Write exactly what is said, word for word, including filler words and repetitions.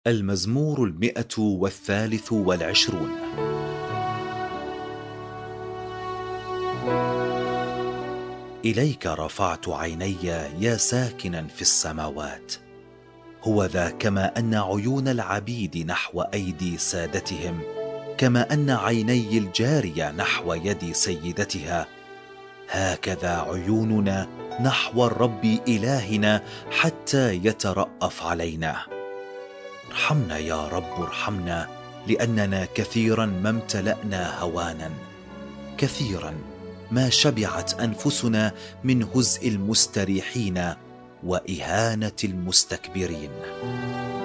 المزمور المئة والثالث والعشرون. إليك رفعت عيني يا ساكنا في السماوات. هو ذا كما أن عيون العبيد نحو أيدي سادتهم، كما أن عيني الجارية نحو يد سيدتها، هكذا عيوننا نحو الرب إلهنا حتى يترأف علينا. ارحمنا يا رب ارحمنا، لأننا كثيرا ما امتلأنا هوانا، كثيرا ما شبعت أنفسنا من هزء المستريحين وإهانة المستكبرين.